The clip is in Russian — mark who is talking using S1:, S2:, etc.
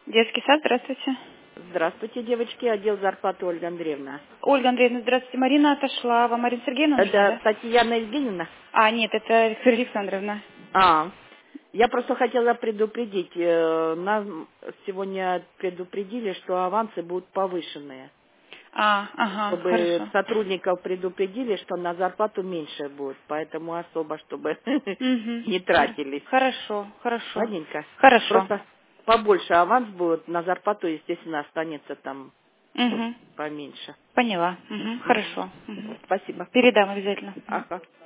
S1: Детский сад, здравствуйте.
S2: Здравствуйте, девочки, отдел зарплаты Ольга Андреевна.
S1: Ольга Андреевна, здравствуйте. Марина отошла. Вам Марина Сергеевна нужна,
S2: Это
S1: да?
S2: Татьяна Евгеньевна?
S1: Нет, это Виктория Александровна.
S2: Я просто хотела предупредить. Нас сегодня предупредили, что авансы будут повышенные.
S1: Ага,
S2: Чтобы
S1: хорошо.
S2: сотрудников предупредили, что на зарплату меньше будет. Поэтому особо, чтобы
S1: Угу.
S2: не тратились.
S1: Хорошо, хорошо.
S2: Ладненько?
S1: Хорошо.
S2: Просто побольше аванс будет, на зарплату, естественно, останется там
S1: Угу.
S2: поменьше.
S1: Поняла. Угу.
S2: Мгм.
S1: Хорошо. Угу.
S2: Спасибо.
S1: Передам обязательно. Мгм.
S2: Ага.